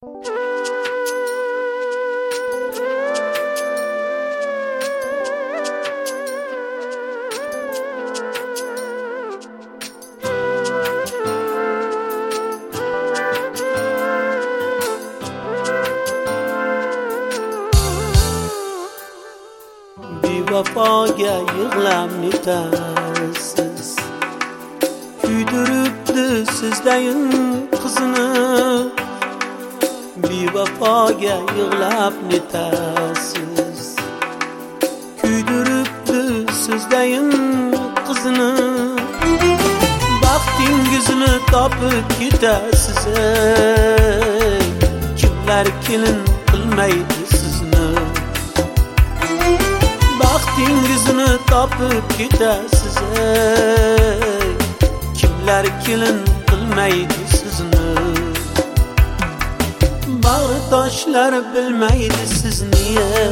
Vafoga yig'lab netasiz, kuydiribdi sizdayin qizini. Bevafoga yig'lab netasiz, kuydiribdi sizdayin qizini. Baxtingizni topib ketasiz, kimlar kelin qilmaydi sizni. Baxtingizni topib ketasiz, kimlar kelin qilmaydi sizni. Bag'ritoshlar bilmaydi sizni,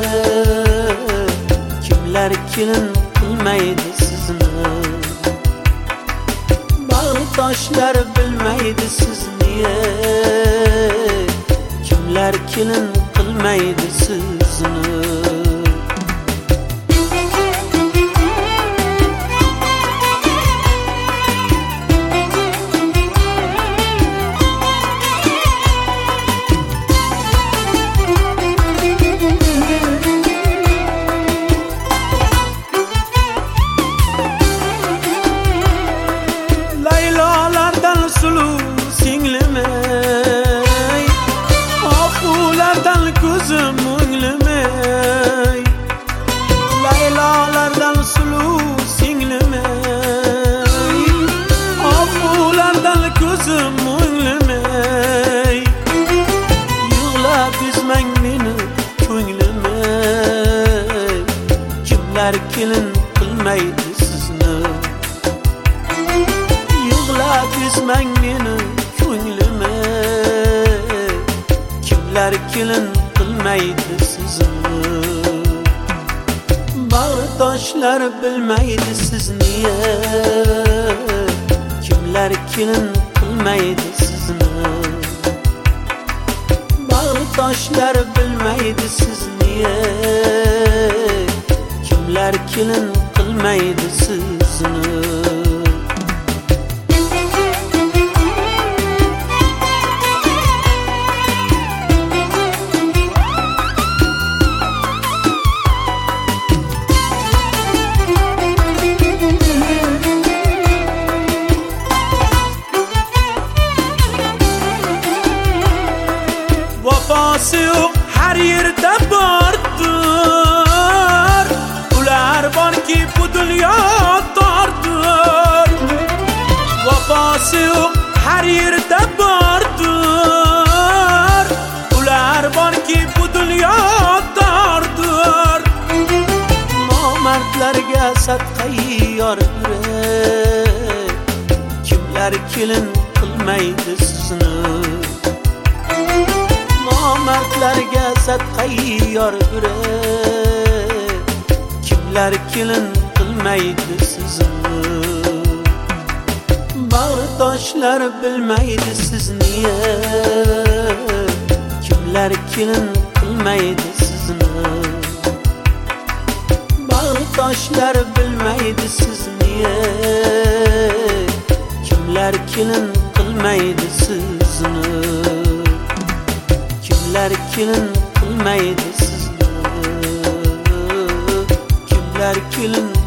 kimlar kelin qilmaydi sizni. Bag'ritoshlar bilmaydi sizni, kimlar kelin qilmaydi sizni. Suluv singlimay, oqulardan ko'zim o'nglimay. Laylolardan suluv singlimay, oqulardan ko'zim o'nglimay. Yig'lab üzmang meni ko'nglimay, kimlar kelin qilmaydi sizni. Yig'lab üzmang meni ko'nglimay, kimlar kelin qilmaydi sizni. Bag'ritoshlar bilmaydi sizni, kimlar kelin qilmaydi sizni. Bag'ritoshlar bilmaydi sizni, kimlar kelin qilmaydi sizni. Vafası yok her yerde vardır, ular var ki bu dünya dardır. Vafası yok her yerde vardır, ular var ki bu dünya dardır. Namertlerge sadkayı yardır, kimler kelin qilmaydi sizni. Namertlerge sadkayı yardır, kimlar kelin qilmaydi sizni. Bag'ritoshlar bilmaydi sizni, kimlar kelin qilmaydi sizni. Bag'ritoshlar bilmaydi sizni, kimlar kelin qilmaydi sizni. Kimlar kelin qilmaydi sizni, kimlar kelin